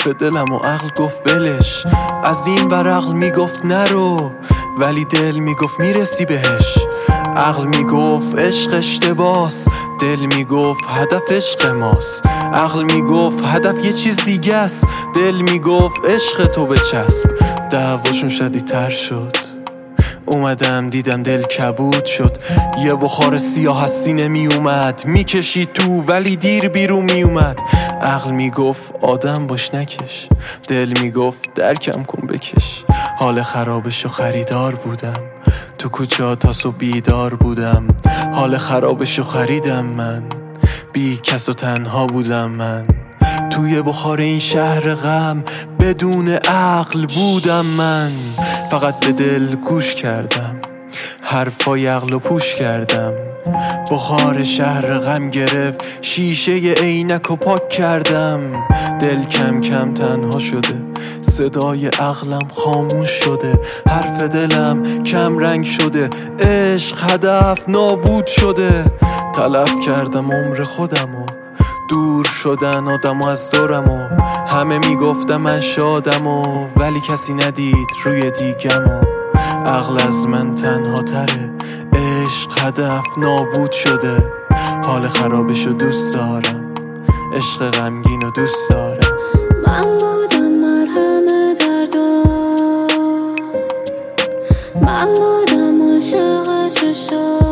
به دلم و عقل گفت ولش، از این ور عقل میگفت نرو، ولی دل میگفت میرسی بهش. عقل میگفت عشق اشتباس، دل میگفت هدف عشق ماست. عقل میگفت هدف یه چیز دیگه است، دل میگفت عشق تو بچسب. دعواشون شدیدتر شد، اومدم دیدم دل کبود شد. یه بخار سیاه از سینه می اومد، میکشید تو ولی دیر بیرون می اومد. عقل میگفت آدم باش نکش، دل میگفت درکم کن بکش. حال خرابشو خریدار بودم، تو کوچه تا صبح بیدار بودم. حال خرابشو خریدم من، بی کس و تنها بودم من. توی بخار این شهر غم بدون عقل بودم من. فقط به دل گوش کردم، حرفای عقلو پوش کردم. بخار شهر غم گرفت، شیشه عینکو پاک کردم. دل کم کم تنها شده، صدای عقلم خاموش شده. حرف دلم کم رنگ شده، عشق هدف نابود شده. تلف کردم عمر خودمو، دور شدن آدم از دورمو. همه میگفتم من شادمو، ولی کسی ندید روی دیگمو. عقل از من تنها تره، عشق هدف نابود شده. حال خرابشو دوست دارم، عشق غمگینو دوست دارم. من بودم مرهم دردات، من بودم عاشق چشات.